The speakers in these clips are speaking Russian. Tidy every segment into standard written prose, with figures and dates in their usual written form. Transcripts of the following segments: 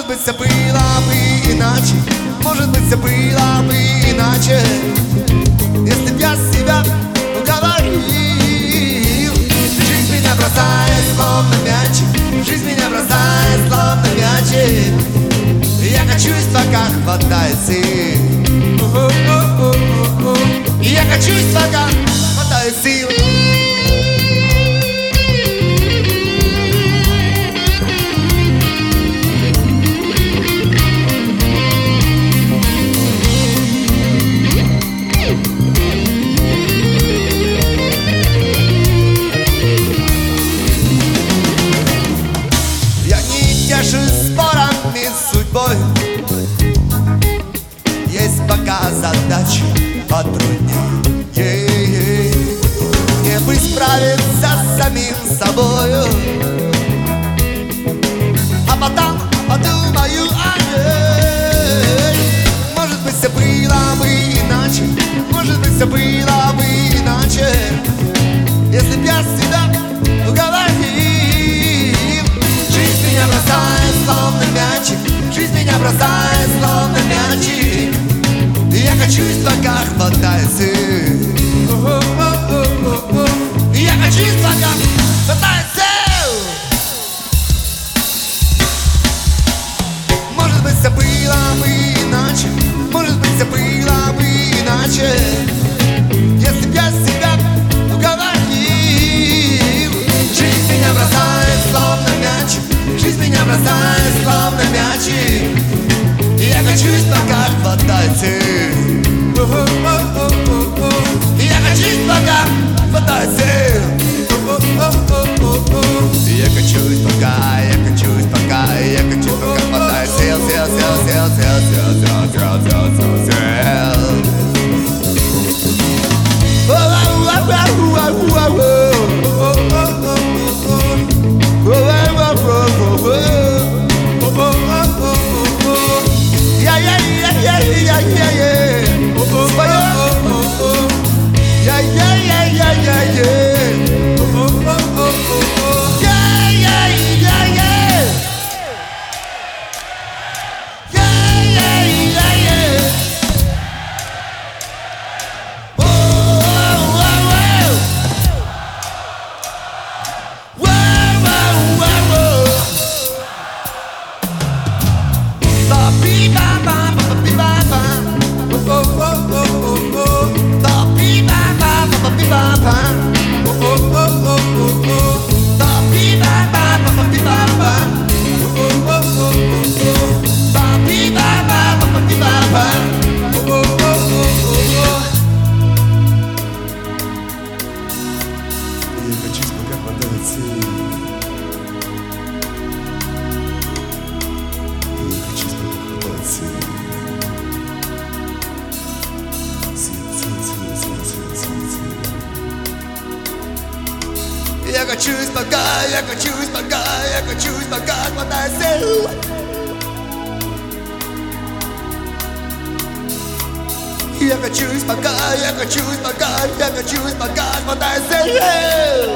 быть, все было бы иначе. Может быть, все было бы иначе, если б я себя уговорил. Жизнь меня бросает, словно мячик. Жизнь меня бросает, словно мячик. Я качусь, пока хватает сил. Я качусь, пока хватает сил. Я не тешусь спорами с судьбой. Есть пока задачи потруднее. Мне бы справиться с самим собою, а потом подумаю о ней. Может быть, все было бы иначе. Может быть, все было бы иначе, если б я себя уговорил. Жизнь меня бросает, словно мячик. Жизнь меня бросает, словно мячик. Я качусь, пока хватает сил. Я качусь, пока хватает сил. Может быть, все было бы иначе. Может быть, все было бы иначе, если б я себя уговорил. Жизнь меня бросает, словно мячик. Жизнь меня бросает, словно мячик. Я качусь, пока хватает сил. Я качусь, пока хватает сил. Я качусь, пока, я качусь, пока, я качусь, пока хватает сил, сил, сил, сил, сил, сил, сил, сил, сил, сил, сил. Я качусь, пока, я качусь, пока, я качусь, пока хватает сил. Я качусь, пока, я качусь, пока, я качусь, пока хватает сил.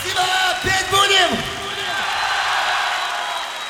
Спасибо!